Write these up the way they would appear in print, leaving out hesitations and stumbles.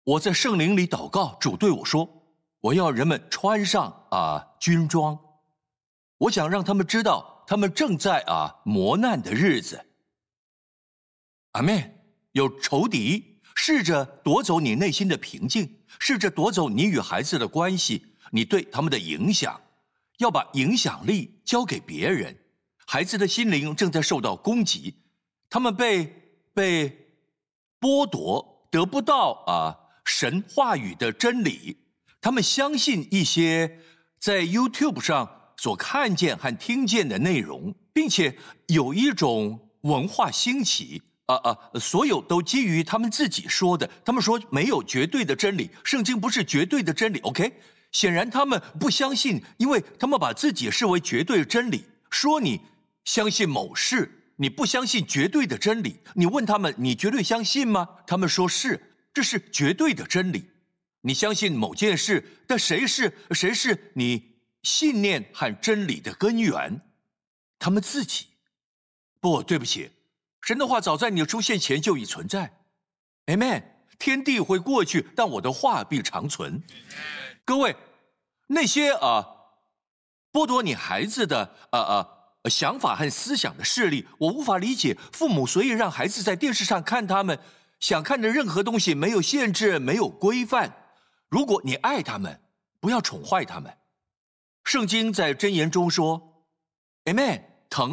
我在圣灵里祷告，主对我说，我要人们穿上军装，我想让他们知道他们正在磨难的日子。阿们。有仇敌试着夺走你内心的平静，试着夺走你与孩子的关系，你对他们的影响，要把影响力交给别人。孩子的心灵正在受到攻击，他们被剥夺，得不到神话语的真理。他们相信一些在 YouTube 上所看见和听见的内容，并且有一种文化兴起。所有都基于他们自己说的。他们说没有绝对的真理，圣经不是绝对的真理。OK， 显然他们不相信，因为他们把自己视为绝对真理。说你相信某事，你不相信绝对的真理。你问他们，你绝对相信吗？他们说是，这是绝对的真理。你相信某件事，但谁是你信念和真理的根源？他们自己。不，对不起。神的话早在你的出现前就已存在 ，Amen。天地会过去，但我的话必长存。各位，那些剥夺你孩子的想法和思想的势力，我无法理解。父母所以让孩子在电视上看他们想看的任何东西，没有限制，没有规范。如果你爱他们，不要宠坏他们。圣经在箴言中说 ，Amen， 疼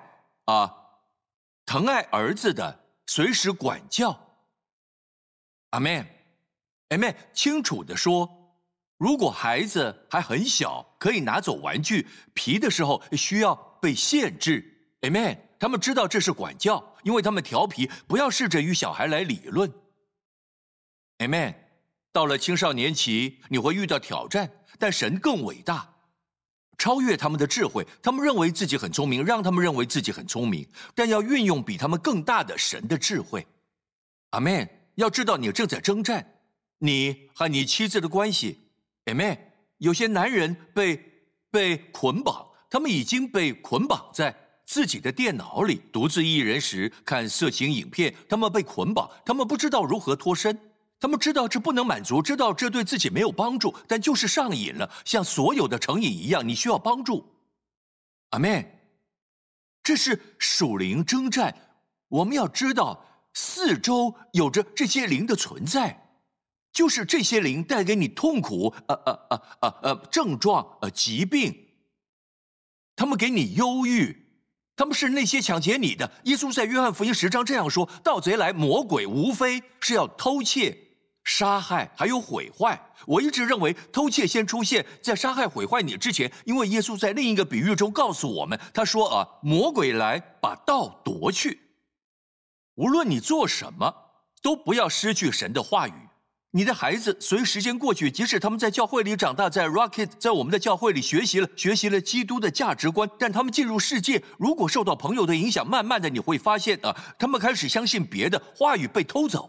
爱儿子的，随时管教。阿们，阿们，清楚地说，如果孩子还很小，可以拿走玩具，皮的时候需要被限制。阿们，他们知道这是管教，因为他们调皮，不要试着与小孩来理论。阿们，到了青少年期，你会遇到挑战，但神更伟大。超越他们的智慧，他们认为自己很聪明，让他们认为自己很聪明，但要运用比他们更大的神的智慧。阿们，要知道你正在征战，你和你妻子的关系。阿们，有些男人被捆绑，他们已经被捆绑在自己的电脑里，独自一人时看色情影片，他们被捆绑，他们不知道如何脱身。他们知道这不能满足，知道这对自己没有帮助，但就是上瘾了，像所有的成瘾一样，你需要帮助。阿们，这是属灵征战，我们要知道四周有着这些灵的存在，就是这些灵带给你痛苦、症状、疾病，他们给你忧郁，他们是那些抢劫你的。耶稣在约翰福音10章这样说：盗贼来，魔鬼无非是要偷窃、杀害还有毁坏。我一直认为偷窃先出现在杀害毁坏你之前，因为耶稣在另一个比喻中告诉我们，他说魔鬼来把道夺去。无论你做什么，都不要失去神的话语。你的孩子随时间过去，即使他们在教会里长大，在 Rocket 在我们的教会里学习了基督的价值观，但他们进入世界，如果受到朋友的影响，慢慢的你会发现他们开始相信别的，话语被偷走。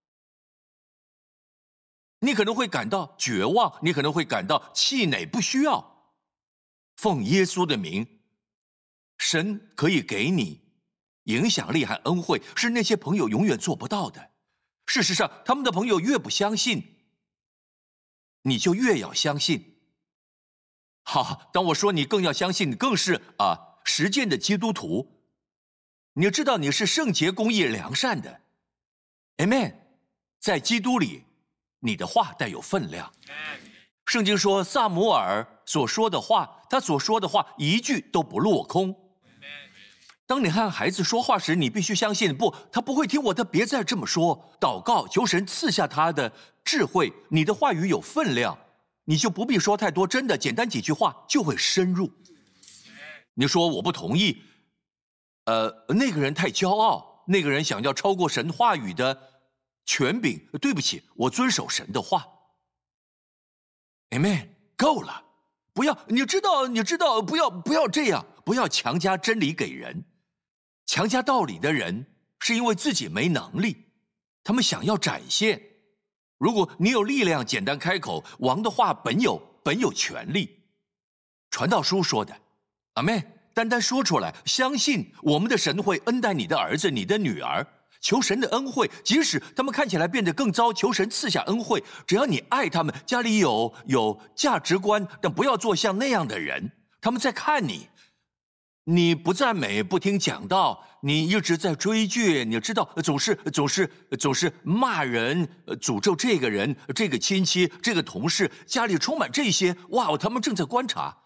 你可能会感到绝望，你可能会感到气馁，不需要。奉耶稣的名，神可以给你影响力和恩惠，是那些朋友永远做不到的。事实上，他们的朋友越不相信，你就越要相信。好，当我说你更要相信，你更是实践的基督徒。你知道你是圣洁、公义、良善的。Amen， 在基督里，你的话带有分量。圣经说，撒母耳所说的话，他所说的话一句都不落空。当你和孩子说话时，你必须相信，不，他不会听我的，别再这么说。祷告，求神赐下他的智慧，你的话语有分量，你就不必说太多，真的简单几句话就会深入。你说我不同意，那个人太骄傲，那个人想要超过神话语的权柄。对不起，我遵守神的话。Amen， 够了，不要，你知道，不要这样，不要强加真理给人。强加道理的人是因为自己没能力，他们想要展现。如果你有力量，简单开口，王的话本有权力。传道书说的，阿们，单单说出来，相信我们的神会恩待你的儿子、你的女儿。 求神的恩惠，即使他们看起来变得更糟，求神赐下恩惠。只要你爱他们，家里有价值观，但不要做像那样的人。他们在看你，你不赞美，不听讲道，你一直在追剧，你知道，总是骂人，诅咒这个人、这个亲戚、这个同事，家里充满这些。哇，他们正在观察。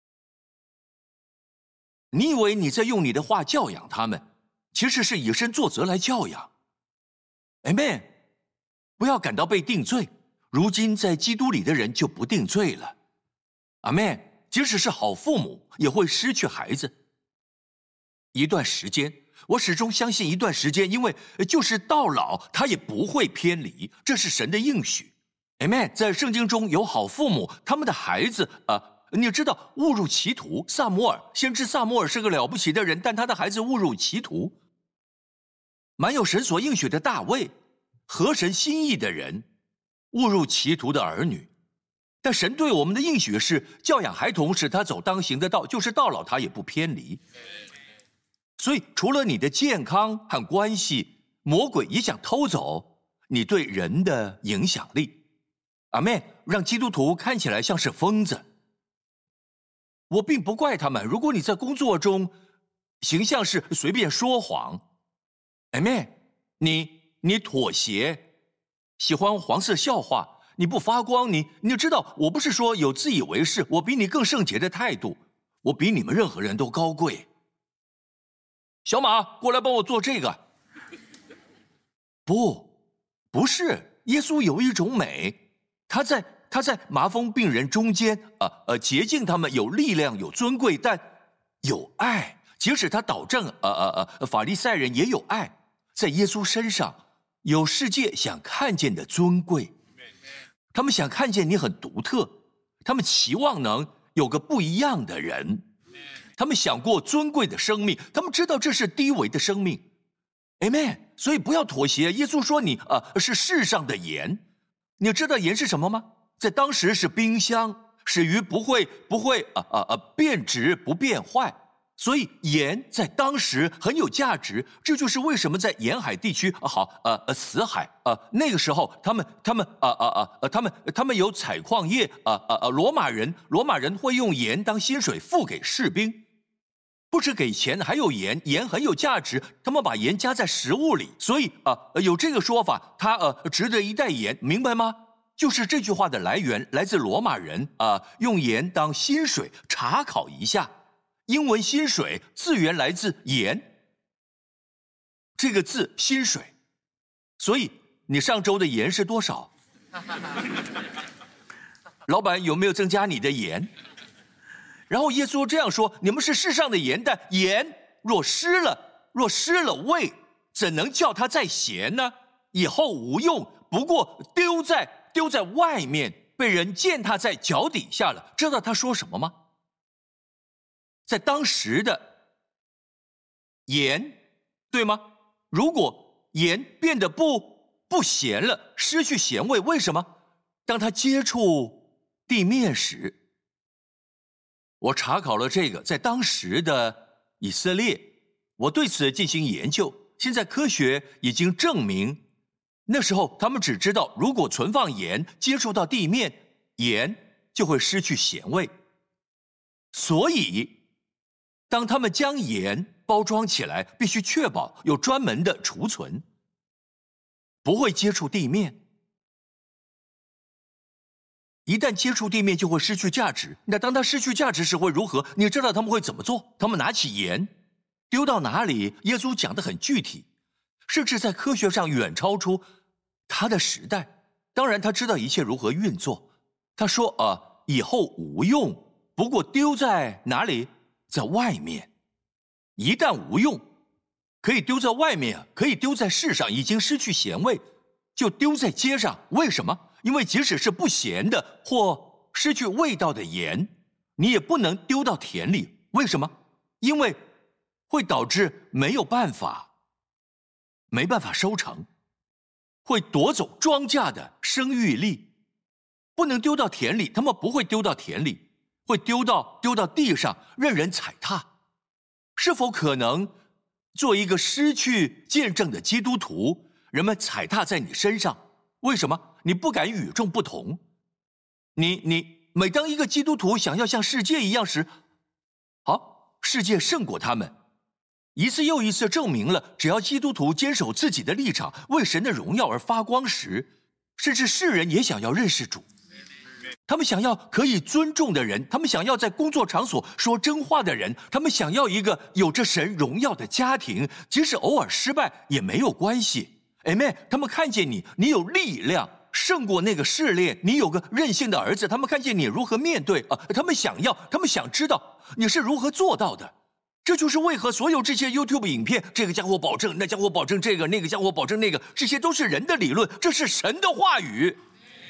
你以为你在用你的话教养他们，其实是以身作则来教养。Amen， 不要感到被定罪。如今在基督里的人就不定罪了。Amen。即使是好父母，也会失去孩子。一段时间，我始终相信一段时间，因为就是到老，他也不会偏离，这是神的应许。Amen。在圣经中有好父母，他们的孩子你知道误入歧途。撒母耳，先知撒母耳是个了不起的人，但他的孩子误入歧途。满有神所应许的大卫，合神心意的人，误入歧途的儿女。但神对我们的应许是教养孩童，使他走当行的道，就是到老他也不偏离。所以除了你的健康和关系，魔鬼也想偷走你对人的影响力。阿们，让基督徒看起来像是疯子。我并不怪他们，如果你在工作中形象是随便说谎，阿们，你妥协，喜欢黄色笑话，你不发光，你知道，我不是说有自以为是，我比你更圣洁的态度，我比你们任何人都高贵。小马，过来帮我做这个。不是，耶稣有一种美，他在麻风病人中间，洁净他们，有力量，有尊贵，但有爱。即使他导正法利赛人，也有爱。在耶稣身上有世界想看见的尊贵。他们想看见你很独特，他们期望能有个不一样的人，他们想过尊贵的生命，他们知道这是低微的生命。 Amen。 所以不要妥协。耶稣说你是世上的盐。你知道盐是什么吗？在当时是冰箱，使鱼不会变质不变坏。所以盐在当时很有价值，这就是为什么在沿海地区死海那个时候他们有采矿业罗马人会用盐当薪水付给士兵，不止给钱，还有盐，盐很有价值，他们把盐加在食物里，所以有这个说法，它值得一袋盐，明白吗？就是这句话的来源来自罗马人用盐当薪水，查考一下。英文薪水字源来自盐，这个字薪水。所以你上周的盐是多少？老板有没有增加你的盐？然后耶稣这样说：你们是世上的盐，但盐若失了味，怎能叫它再咸呢？以后无用，不过丢在外面，被人践踏在脚底下了。知道他说什么吗？在当时的盐，对吗？如果盐变得不咸了，失去咸味，为什么？当它接触地面时，我查考了这个，在当时的以色列，我对此进行研究。现在科学已经证明，那时候他们只知道，如果存放盐接触到地面，盐就会失去咸味。所以当他们将盐包装起来，必须确保有专门的储存，不会接触地面。一旦接触地面，就会失去价值。那当它失去价值时会如何？你知道他们会怎么做？他们拿起盐，丢到哪里？耶稣讲得很具体，甚至在科学上远超出他的时代。当然，他知道一切如何运作。他说以后无用，不过丢在哪里？在外面。一旦无用，可以丢在外面，可以丢在世上，已经失去咸味，就丢在街上。为什么？因为即使是不咸的或失去味道的盐，你也不能丢到田里。为什么？因为会导致没办法收成，会夺走庄稼的生育力。不能丢到田里，他们不会丢到田里，会丢到地上，任人踩踏。是否可能做一个失去见证的基督徒，人们踩踏在你身上。为什么？你不敢与众不同。你每当一个基督徒想要像世界一样时，好，世界胜过他们。一次又一次证明了，只要基督徒坚守自己的立场，为神的荣耀而发光时，甚至世人也想要认识主。他们想要可以尊重的人，他们想要在工作场所说真话的人，他们想要一个有着神荣耀的家庭，即使偶尔失败也没有关系。Amen。他们看见你有力量胜过那个试炼，你有个任性的儿子，他们看见你如何面对他们想知道你是如何做到的。这就是为何所有这些 YouTube 影片，这个家伙保证，那家伙保证这个，那个家伙保证那个，这些都是人的理论，这是神的话语。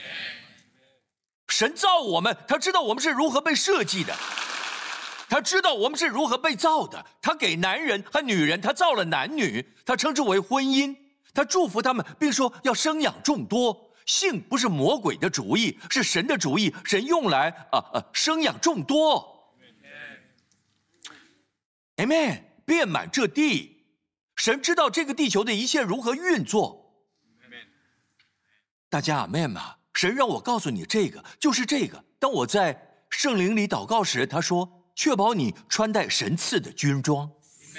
神造我们，他知道我们是如何被设计的，他知道我们是如何被造的。他给男人和女人，他造了男女，他称之为婚姻，他祝福他们，并说要生养众多。性不是魔鬼的主意，是神的主意，神用来生养众多。Amen， 遍满这地，神知道这个地球的一切如何运作。大家Amen吗？神让我告诉你这个，就是这个。当我在圣灵里祷告时，他说：“确保你穿戴神赐的军装。”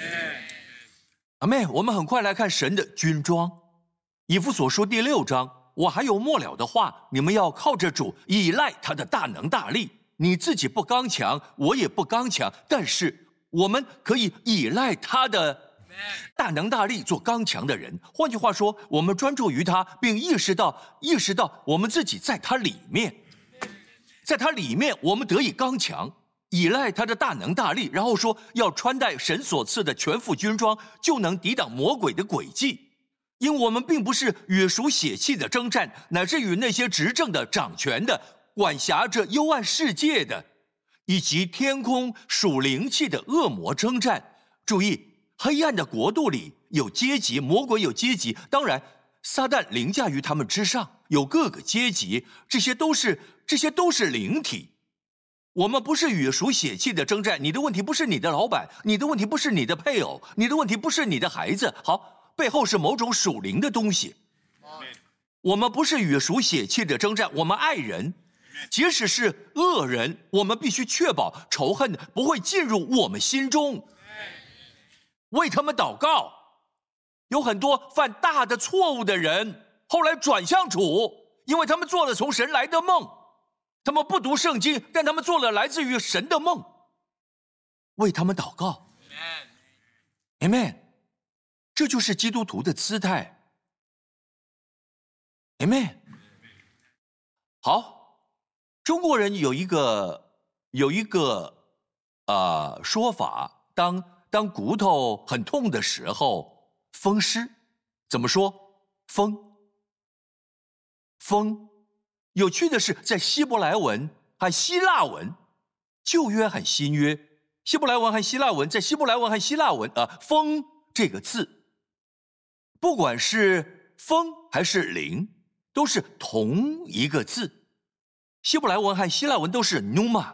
Amen。我们很快来看神的军装。以弗所书第6章，我还有末了的话，你们要靠着主，依赖他的大能大力。你自己不刚强，我也不刚强，但是我们可以依赖他的大能大力做刚强的人。换句话说，我们专注于他，并意识到我们自己在他里面，在他里面我们得以刚强，依赖他的大能大力。然后说要穿戴神所赐的全副军装，就能抵挡魔鬼的诡计。因我们并不是与属血气的征战，乃是与那些执政的、掌权的、管辖着幽暗世界的，以及天空属灵气的恶魔征战。注意，黑暗的国度里有阶级，魔鬼有阶级，当然撒旦凌驾于他们之上，有各个阶级，这些都是灵体。我们不是与属血气的征战，你的问题不是你的老板，你的问题不是你的配偶，你的问题不是你的孩子，好，背后是某种属灵的东西。我们不是与属血气的征战，我们爱人，即使是恶人，我们必须确保仇恨不会进入我们心中，为他们祷告。有很多犯大的错误的人后来转向主，因为他们做了从神来的梦，他们不读圣经，但他们做了来自于神的梦，为他们祷告。 Amen。 这就是基督徒的姿态。 Amen。 好，中国人有一个说法，当骨头很痛的时候风湿，怎么说？风。有趣的是，在希伯来文和希腊文，旧约和新约，希伯来文和希腊文，在希伯来文和希腊文风这个字，不管是风还是灵，都是同一个字。希伯来文和希腊文都是 pneuma，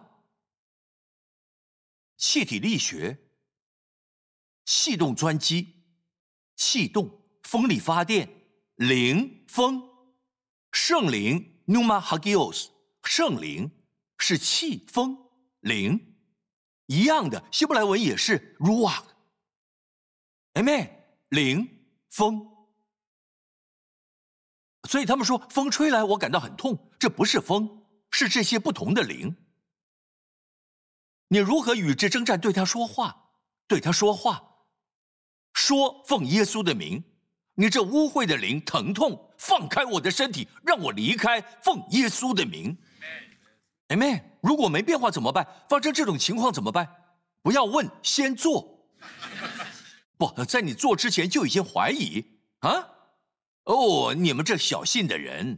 气体力学，气动钻机，气动，风力发电，灵，风，圣灵 pneuma hagios， 圣灵是气，风，灵。一样的，希伯来文也是 ruach。 Amen， 灵，风。所以他们说风吹来我感到很痛，这不是风，是这些不同的灵。你如何与之征战？对他说话，说奉耶稣的名，你这污秽的灵疼痛，放开我的身体，让我离开，奉耶稣的名。 Amen。 如果没变化怎么办？发生这种情况怎么办？不要问，先做。不，在你做之前就已经怀疑啊！哦，你们这小信的人。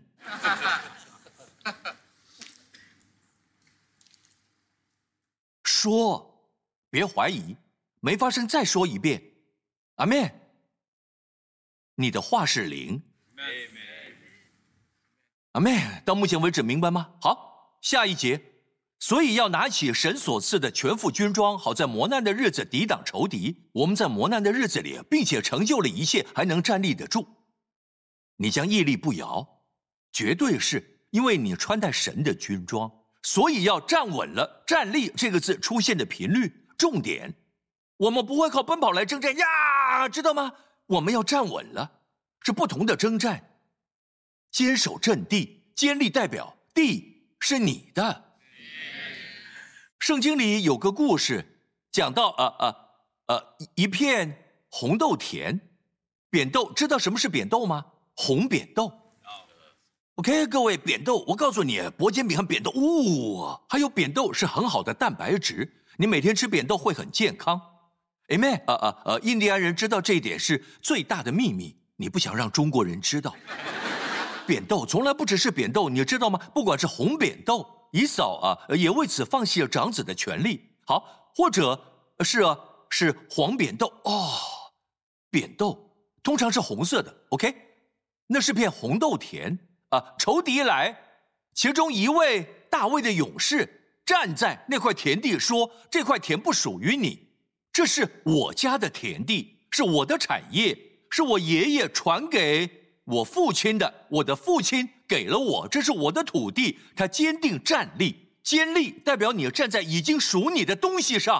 说，别怀疑，没发生再说一遍。阿们。你的话是灵。阿们。到目前为止明白吗？好，下一节， 所以要拿起神所赐的全副军装，好在磨难的日子抵挡仇敌。我们在磨难的日子里，并且成就了一切，还能站立得住。你将屹立不摇，绝对是因为你穿戴神的军装，所以要站稳了。站立这个字出现的频率，重点，我们不会靠奔跑来征战呀，知道吗？我们要站稳了，是不同的征战。坚守阵地，坚立代表地是你的。圣经里有个故事，讲到一片红豆田，扁豆，知道什么是扁豆吗？红扁豆。OK， 各位，扁豆，我告诉你，薄煎饼和扁豆，还有扁豆是很好的蛋白质，你每天吃扁豆会很健康。Amen。印第安人知道这一点是最大的秘密，你不想让中国人知道。扁豆从来不只是扁豆，你知道吗？不管是红扁豆。以扫也为此放弃了长子的权利。好，或者是黄扁豆扁豆通常是红色的 ，OK， 那是片红豆田仇敌来，其中一位大卫的勇士站在那块田地说：“这块田不属于你，这是我家的田地，是我的产业，是我爷爷传给我父亲的，我的父亲给了我，这是我的土地。”他坚定站立，坚立代表你站在已经属你的东西上。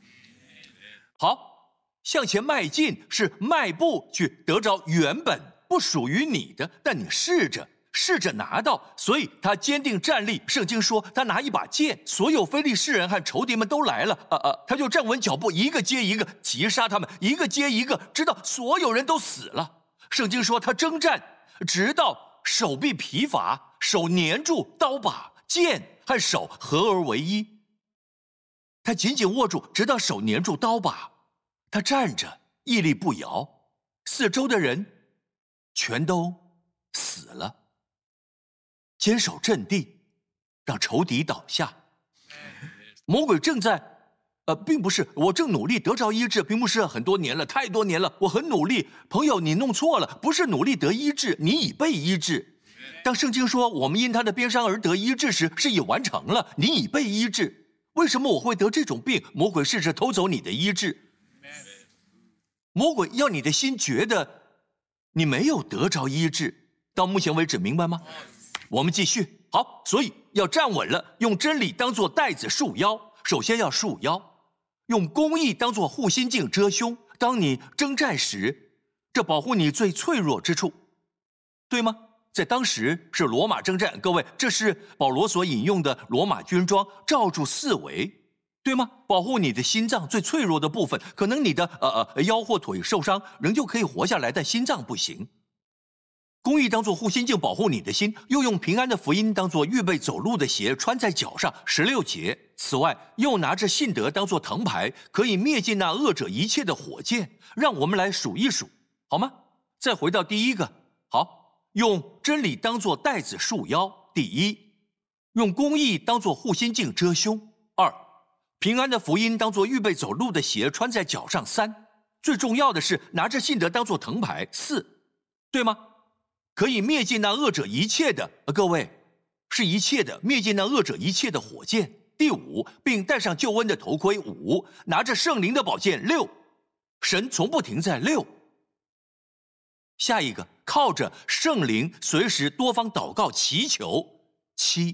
好，向前迈进是迈步去得着原本不属于你的，但你试着拿到，所以他坚定站立。圣经说他拿一把剑，所有非利士人和仇敌们都来了，他就站稳脚步，一个接一个击杀他们，一个接一个，直到所有人都死了。圣经说他征战，直到手臂疲乏，手粘住刀把，剑和手合而为一。他紧紧握住，直到手粘住刀把。他站着屹立不摇，四周的人全都死了。坚守阵地，让仇敌倒下。魔鬼正在并不是我正努力得着医治，并不是很多年了，太多年了，我很努力。朋友，你弄错了，不是努力得医治，你已被医治。当圣经说我们因他的鞭伤而得医治时，是已完成了，你已被医治。为什么我会得这种病？魔鬼试着偷走你的医治。魔鬼要你的心觉得你没有得着医治。到目前为止，明白吗？我们继续。好，所以要站稳了，用真理当作带子束腰。首先要束腰，用公义当作护心镜遮胸。当你征战时，这保护你最脆弱之处，对吗？在当时是罗马征战，各位，这是保罗所引用的罗马军装，罩住四围，对吗？保护你的心脏最脆弱的部分，可能你的腰或腿受伤，仍旧可以活下来，但心脏不行。公义当作护心镜保护你的心，又用平安的福音当作预备走路的鞋穿在脚上。16节。此外，又拿着信德当作藤牌，可以灭尽那恶者一切的火箭。让我们来数一数，好吗？再回到第一个，好，用真理当作带子束腰。第一，用公义当作护心镜遮胸。2，平安的福音当作预备走路的鞋穿在脚上。3，最重要的是拿着信德当作藤牌。4，对吗？可以灭尽那恶者一切的，各位，是一切的，灭尽那恶者一切的火箭。第5，并戴上救恩的头盔。5，拿着圣灵的宝剑。6，神从不停在。6，下一个，靠着圣灵随时多方祷告祈求。7，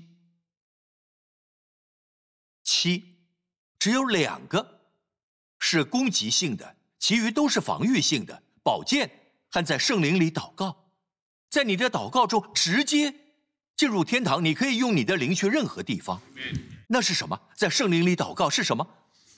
只有2个是攻击性的，其余都是防御性的，宝剑和在圣灵里祷告。在你的祷告中直接进入天堂，你可以用你的灵去任何地方。那是什么？在圣灵里祷告是什么？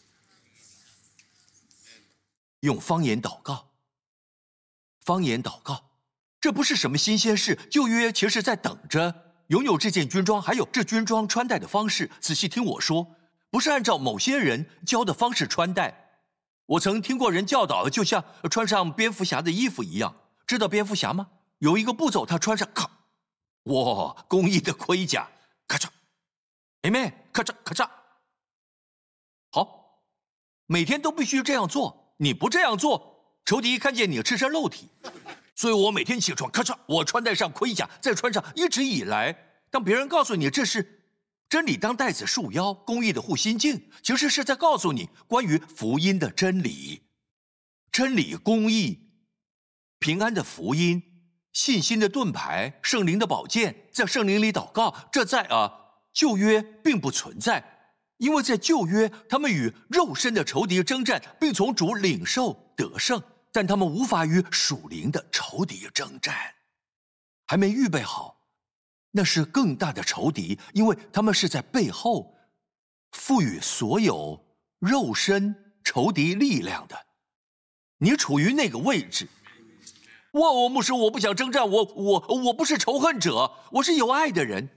用方言祷告。方言祷告，这不是什么新鲜事。旧约其实在等着拥有这件军装，还有这军装穿戴的方式。仔细听我说，不是按照某些人教的方式穿戴。我曾听过人教导，就像穿上蝙蝠侠的衣服一样。知道蝙蝠侠吗？有一个步骤，他穿上，咔，哇，公益的盔甲，咔嚓 ，Amen， 咔嚓咔嚓。好，每天都必须这样做。你不这样做，仇敌看见你赤身露体。所以我每天起床，咔嚓，我穿戴上盔甲，再穿上。一直以来，当别人告诉你这是真理当带子束腰，公义的护心镜，其实是在告诉你关于福音的真理。真理、公义、平安的福音、信心的盾牌、圣灵的宝剑，在圣灵里祷告，这在旧约并不存在，因为在旧约他们与肉身的仇敌征战，并从主领受得胜，但他们无法与属灵的仇敌征战，还没预备好。那是更大的仇敌，因为他们是在背后赋予所有肉身仇敌力量的。你处于那个位置。我牧师，我不想征战，我不是仇恨者，我是有爱的人。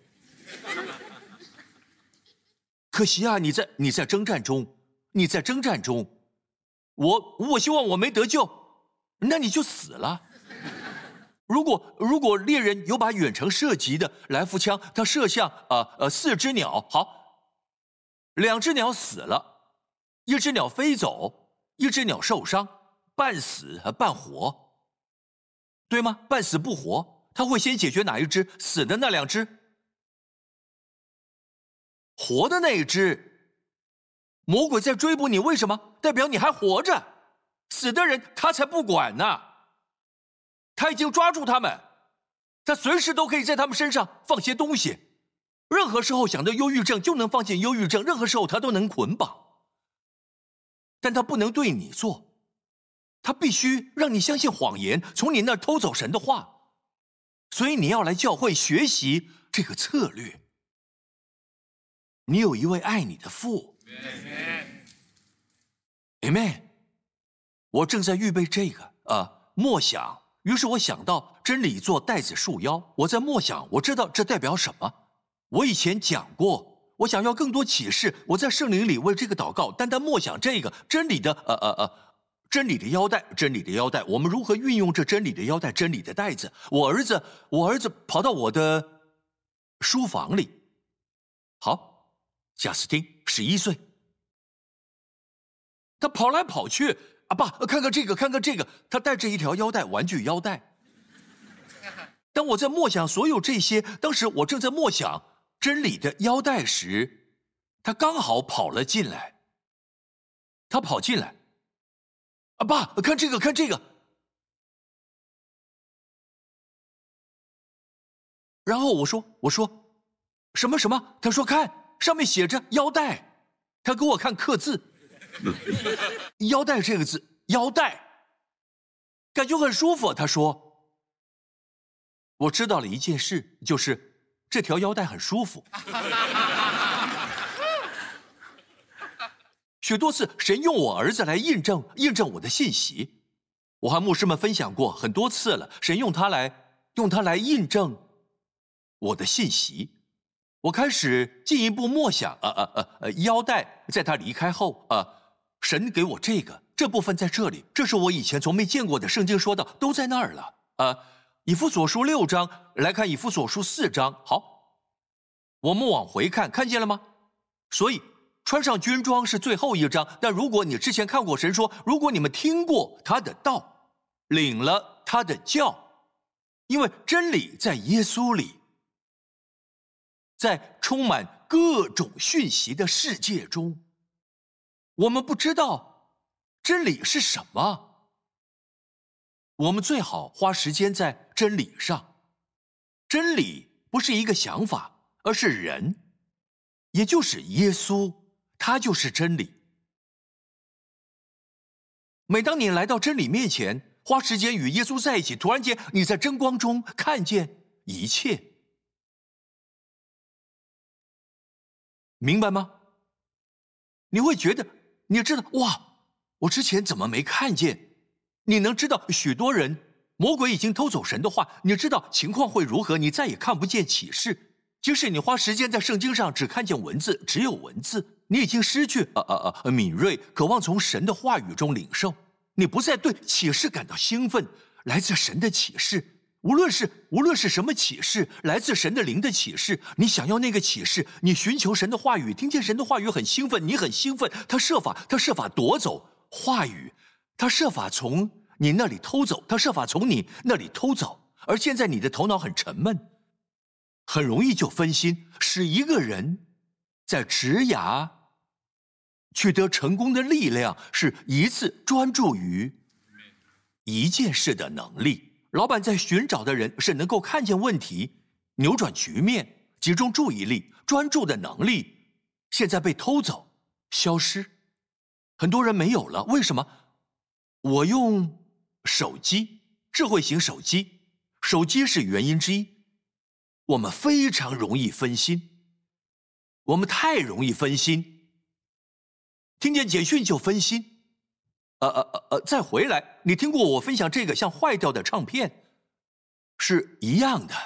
可惜啊，你在征战中，我希望我没得救，那你就死了。如果猎人有把远程射击的来福枪，他射向4只鸟，好，2只鸟死了，1只鸟飞走，1只鸟受伤，半死半活，对吗？半死不活，他会先解决哪一只？死的那2只，活的那一只。魔鬼在追捕你，为什么？代表你还活着，死的人他才不管呢。他已经抓住他们，他随时都可以在他们身上放些东西，任何时候想到忧郁症就能放进忧郁症，任何时候他都能捆绑。但他不能对你做，他必须让你相信谎言，从你那儿偷走神的话。所以你要来教会学习这个策略。你有一位爱你的父。Amen。 我正在预备这个默想。于是我想到真理做带子束腰，我在默想，我知道这代表什么。我以前讲过，我想要更多启示，我在圣灵里为这个祷告，单单默想这个真理的真理的腰带，真理的腰带，我们如何运用这真理的腰带，真理的带子？我儿子跑到我的书房里，好，贾斯汀11岁，他跑来跑去。爸，看看这个，看看这个，他带着一条腰带，玩具腰带。当我在默想所有这些，当时我正在默想真理的腰带时，他刚好跑了进来。他跑进来，爸，看这个，看这个。然后我说什么什么？他说看，上面写着腰带。他给我看刻字。腰带这个字，腰带，感觉很舒服。他说，我知道了一件事，就是这条腰带很舒服。许多次神用我儿子来印证我的信息，我和牧师们分享过很多次了，神用他来印证我的信息。我开始进一步默想腰带在他离开后神给我这部分在这里，这是我以前从没见过的。圣经说到都在那儿了。以弗所书6章来看以弗所书4章。好，我们往回看，看见了吗？所以穿上军装是最后一章。但如果你之前看过，神说，如果你们听过他的道，领了他的教，因为真理在耶稣里，在充满各种讯息的世界中，我们不知道真理是什么。我们最好花时间在真理上。真理不是一个想法，而是人，也就是耶稣，他就是真理。每当你来到真理面前，花时间与耶稣在一起，突然间你在真光中看见一切。明白吗？你会觉得，你知道，哇，我之前怎么没看见？你能知道许多人，魔鬼已经偷走神的话，你知道情况会如何，你再也看不见启示。即使你花时间在圣经上只看见文字，只有文字，你已经失去敏锐，渴望从神的话语中领受。你不再对启示感到兴奋，来自神的启示。无论是什么启示，来自神的灵的启示，你想要那个启示，你寻求神的话语，听见神的话语很兴奋，你很兴奋，他设法夺走话语，他设法从你那里偷走，他设法从你那里偷走。而现在你的头脑很沉闷，很容易就分心，使一个人在职涯取得成功的力量是一次专注于一件事的能力。老板在寻找的人是能够看见问题、扭转局面、集中注意力、专注的能力，现在被偷走、消失。很多人没有了，为什么？我用手机，智慧型手机，手机是原因之一。我们非常容易分心，我们太容易分心，听见简讯就分心。再回来，你听过我分享这个像坏掉的唱片，是一样的。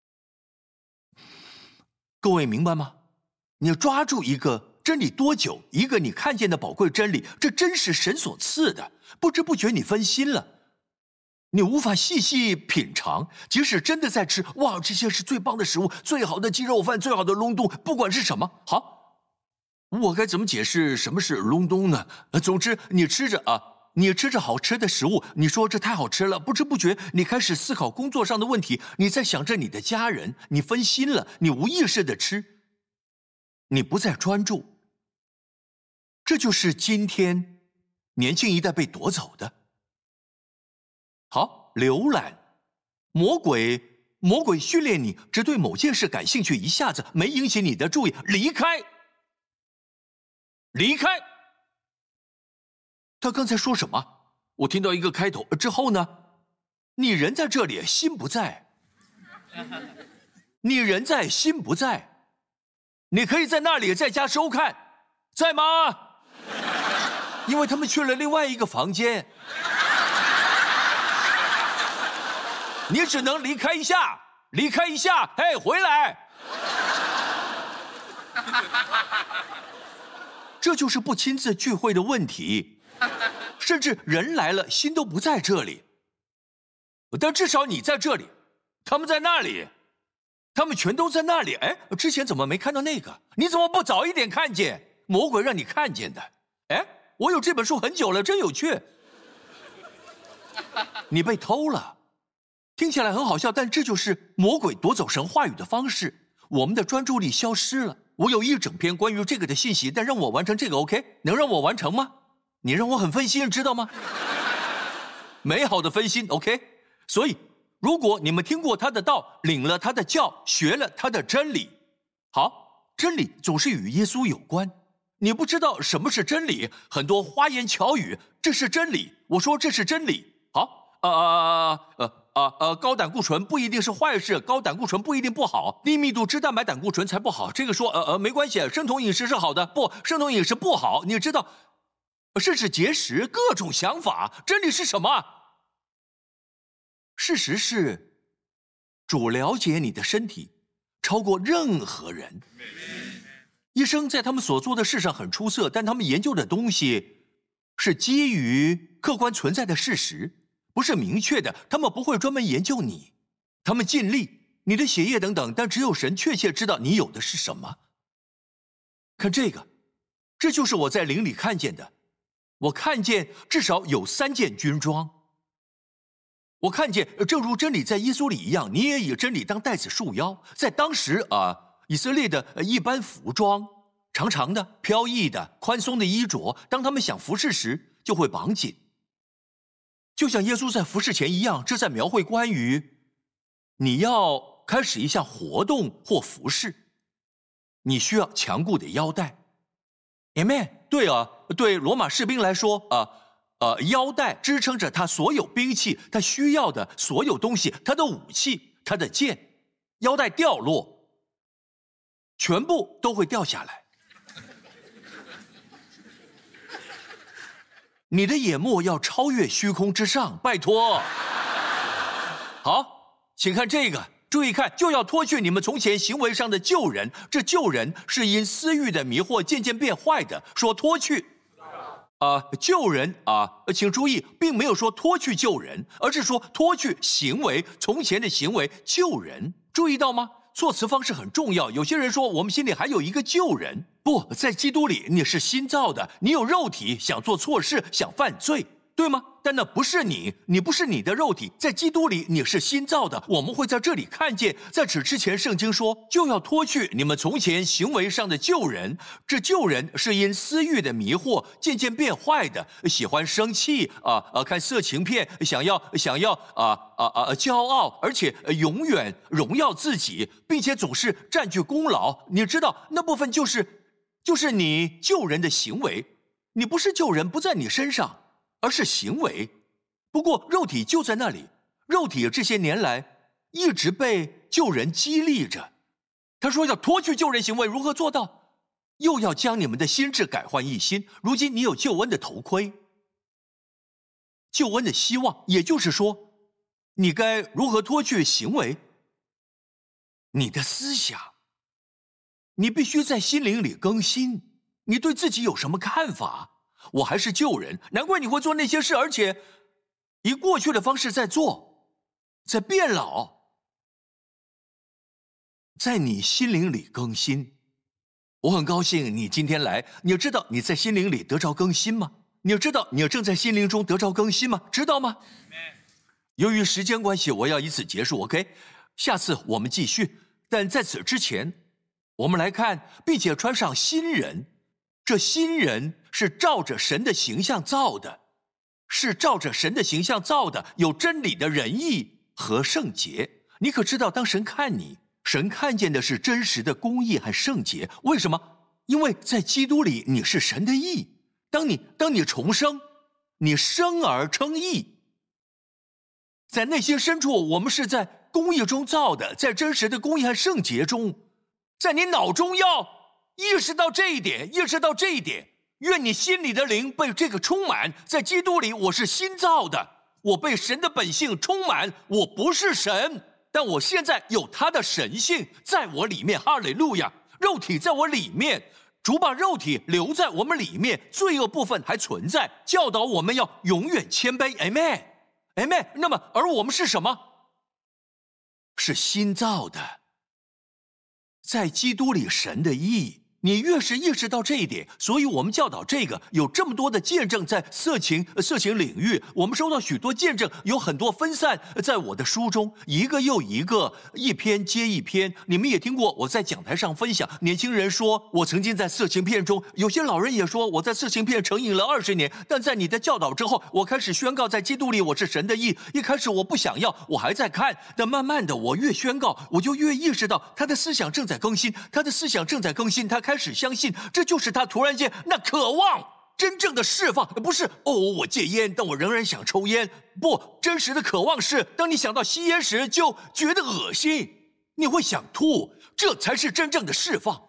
各位明白吗？你抓住一个真理多久，一个你看见的宝贵真理，这真是神所赐的。不知不觉你分心了，你无法细细品尝。即使真的在吃，哇，这些是最棒的食物，最好的鸡肉饭，最好的隆冬，不管是什么。好，我该怎么解释什么是隆冬呢？总之，你吃着好吃的食物，你说这太好吃了，不知不觉你开始思考工作上的问题，你在想着你的家人，你分心了，你无意识的吃，你不再专注。这就是今天年轻一代被夺走的。好，浏览，魔鬼训练你只对某件事感兴趣，一下子没引起你的注意，离开。他刚才说什么？我听到一个开头之后呢？你人在这里，心不在。你人在，心不在。你可以在那里在家收看，在吗？因为他们去了另外一个房间。你只能离开一下，嘿，回来。这就是不亲自聚会的问题，甚至人来了，心都不在这里。但至少你在这里，他们在那里，他们全都在那里。哎，之前怎么没看到那个？你怎么不早一点看见？魔鬼让你看见的。哎，我有这本书很久了，真有趣。你被偷了，听起来很好笑，但这就是魔鬼夺走神话语的方式。我们的专注力消失了。我有一整篇关于这个的信息，但让我完成这个 OK？ 能让我完成吗？你让我很分心，知道吗？美好的分心 OK？ 所以如果你们听过他的道，领了他的教，学了他的真理，好，真理总是与耶稣有关。你不知道什么是真理，很多花言巧语，这是真理，我说这是真理。好，高胆固醇不一定是坏事，高胆固醇不一定不好，低密度脂蛋白胆固醇才不好。这个说没关系，生酮饮食是好的，不，生酮饮食不好。你知道，甚至节食，各种想法，真理是什么？事实是，主了解你的身体，超过任何人。医生在他们所做的事上很出色，但他们研究的东西是基于客观存在的事实。不是明确的，他们不会专门研究你，他们尽力，你的血液等等，但只有神确切知道你有的是什么。看这个，这就是我在灵里看见的。我看见至少有3件军装。我看见，正如真理在耶稣里一样，你也以真理当带子束腰。在当时以色列的一般服装，长长的、飘逸的、宽松的衣着，当他们想服侍时，就会绑紧。就像耶稣在服侍前一样，这在描绘关于你要开始一项活动或服侍，你需要强固的腰带。Amen。对啊，对罗马士兵来说，腰带支撑着他所有兵器，他需要的所有东西，他的武器，他的剑。腰带掉落，全部都会掉下来。你的眼目要超越虚空之上，拜托。好，请看这个，注意看，就要脱去你们从前行为上的旧人。这旧人是因私欲的迷惑渐渐变坏的，说脱去。旧人请注意，并没有说脱去旧人，而是说脱去行为，从前的行为，旧人。注意到吗？措辞方式很重要。有些人说我们心里还有一个旧人，不在基督里，你是新造的，你有肉体，想做错事，想犯罪， 对吗？但那不是你，你不是你的肉体，在基督里你是新造的。我们会在这里看见，在此之前，圣经说就要脱去你们从前行为上的旧人。这旧人是因私欲的迷惑渐渐变坏的，喜欢生气看色情片，想要骄傲，而且永远荣耀自己，并且总是占据功劳。你知道那部分就是你旧人的行为。你不是旧人不在你身上，而是行为。不过肉体就在那里，肉体这些年来一直被旧人激励着。他说要脱去旧人行为，如何做到？又要将你们的心志改换一新。如今你有救恩的头盔，救恩的希望，也就是说，你该如何脱去行为？你的思想，你必须在心灵里更新。你对自己有什么看法？我还是旧人，难怪你会做那些事，而且以过去的方式在做，在变老，在你心灵里更新。我很高兴你今天来。你知道你在心灵里得着更新吗？你知道你正在心灵中得着更新吗？知道吗？由于时间关系，我要以此结束 OK， 下次我们继续。但在此之前，我们来看，并且穿上新人。这新人是照着神的形象造的，是照着神的形象造的，有真理的仁义和圣洁。你可知道，当神看你，神看见的是真实的公义和圣洁。为什么？因为在基督里你是神的义。当你重生，你生而称义。在内心深处，我们是在公义中造的，在真实的公义和圣洁中。在你脑中要意识到这一点，意识到这一点。愿你心里的灵被这个充满。在基督里我是新造的，我被神的本性充满。我不是神，但我现在有他的神性在我里面。哈利路亚！肉体在我里面，主把肉体留在我们里面，罪恶部分还存在，教导我们要永远谦卑。 Amen Amen。 那么而我们是什么？是新造的，在基督里神的义。你越是意识到这一点，所以我们教导这个。有这么多的见证在色情领域，我们收到许多见证，有很多分散在我的书中，一个又一个，一篇接一篇。你们也听过我在讲台上分享，年轻人说我曾经在色情片中，有些老人也说我在色情片成瘾了20年。但在你的教导之后，我开始宣告在基督里我是神的义。一开始我不想要，我还在看，但慢慢的我越宣告，我就越意识到他的思想正在更新，他的思想正在更新。他开始相信，这就是他突然间那渴望真正的释放。不是我戒烟，但我仍然想抽烟。不，真实的渴望是当你想到吸烟时就觉得恶心，你会想吐，这才是真正的释放。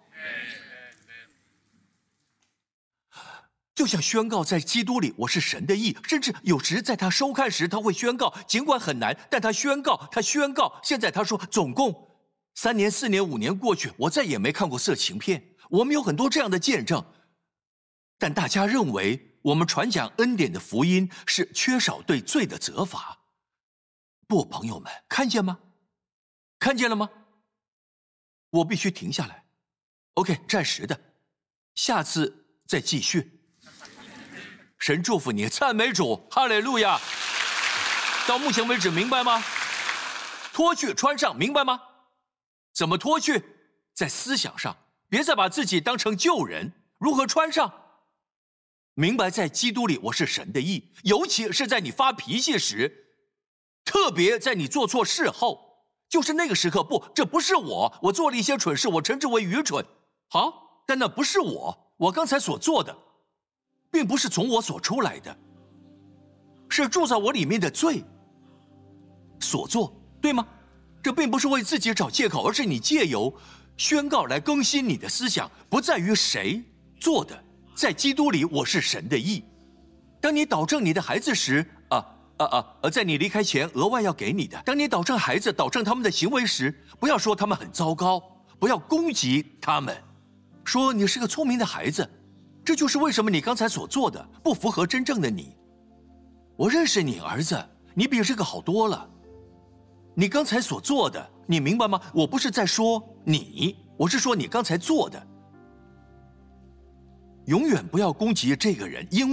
就像宣告在基督里我是神的义，甚至有时在他收看时他会宣告，尽管很难，但他宣告。现在他说总共3年4年5年过去，我再也没看过色情片。我们有很多这样的见证，但大家认为我们传讲恩典的福音是缺少对罪的责罚。不，朋友们，看见吗？看见了吗？我必须停下来。 OK， 暂时的，下次再继续。神祝福你，赞美主，哈利路亚。到目前为止明白吗？脱去穿上，明白吗？怎么脱去？在思想上，别再把自己当成旧人。如何穿上？明白在基督里我是神的义，尤其是在你发脾气时，特别在你做错事后，就是那个时刻。不，这不是我做了一些蠢事，我称之为愚蠢。好，但那不是我刚才所做的，并不是从我所出来的，是住在我里面的罪所做，对吗？这并不是为自己找借口，而是你借由宣告来更新你的思想，不在于谁做的。在基督里我是神的义。当你导正你的孩子时，在你离开前额外要给你的。当你导正孩子，导正他们的行为时，不要说他们很糟糕，不要攻击他们，说你是个聪明的孩子。这就是为什么你刚才所做的不符合真正的你。我认识你，儿子，你比这个好多了。你刚才所做的，你明白吗？我不是在说你，我是说你刚才做的。永远不要攻击这个人，因为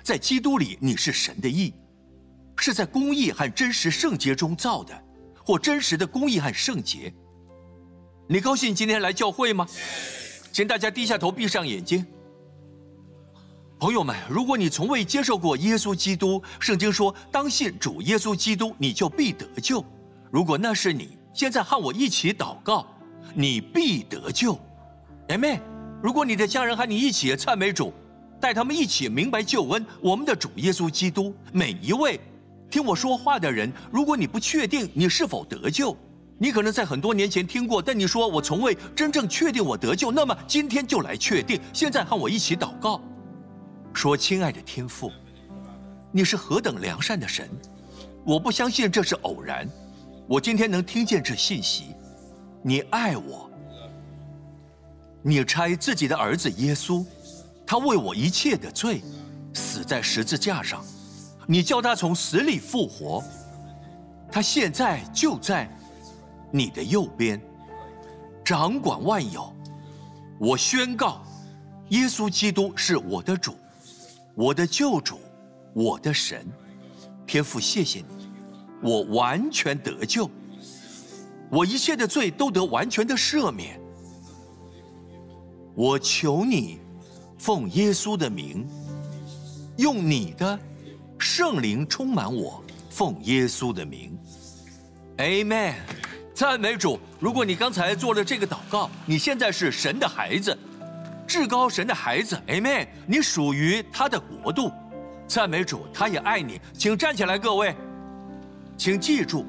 在基督里你是神的义，是在公义和真实圣洁中造的，或真实的公义和圣洁。你高兴今天来教会吗？请大家低下头，闭上眼睛。朋友们，如果你从未接受过耶稣基督，圣经说，当信主耶稣基督，你就必得救。如果那是你，现在和我一起祷告，你必得救。Amen。如果你的家人和你一起赞美主，带他们一起明白救恩，我们的主耶稣基督。每一位听我说话的人，如果你不确定你是否得救，你可能在很多年前听过，但你说我从未真正确定我得救，那么今天就来确定。现在和我一起祷告，说：亲爱的天父，你是何等良善的神，我不相信这是偶然。我今天能听见这信息，你爱我，你差自己的儿子耶稣，他为我一切的罪死在十字架上，你叫他从死里复活，他现在就在你的右边，掌管万有。我宣告，耶稣基督是我的主，我的救主，我的神。天父，谢谢你，我完全得救，我一切的罪都得完全的赦免。我求你奉耶稣的名，用你的圣灵充满我，奉耶稣的名。 Amen。 赞美主。如果你刚才做了这个祷告，你现在是神的孩子，至高神的孩子。 Amen。 你属于他的国度。赞美主，他也爱你。请站起来，各位，请记住，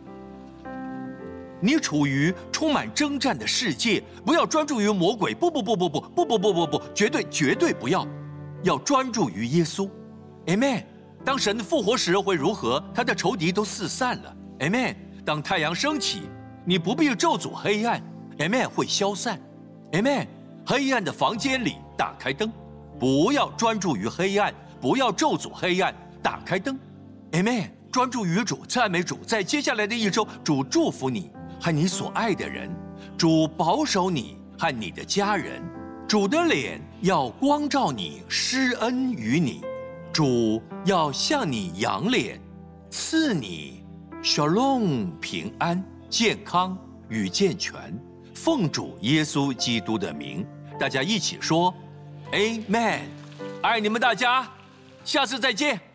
你处于充满征战的世界，不要专注于魔鬼。不，绝对不要，要专注于耶稣。 Amen。 当神复活时会如何？他的仇敌都四散了。 Amen。 当太阳升起，你不必咒诅黑暗。 Amen。 会消散。 Amen。 黑暗的房间里打开灯，不要专注于黑暗，不要咒诅黑暗，打开灯。 Amen。 专注于主，赞美主。在接下来的一周，主祝福你和你所爱的人，主保守你和你的家人，主的脸要光照你，施恩于你，主要向你扬脸，赐你 Shalom 平安、健康与健全。奉主耶稣基督的名，大家一起说 Amen。 爱你们大家，下次再见。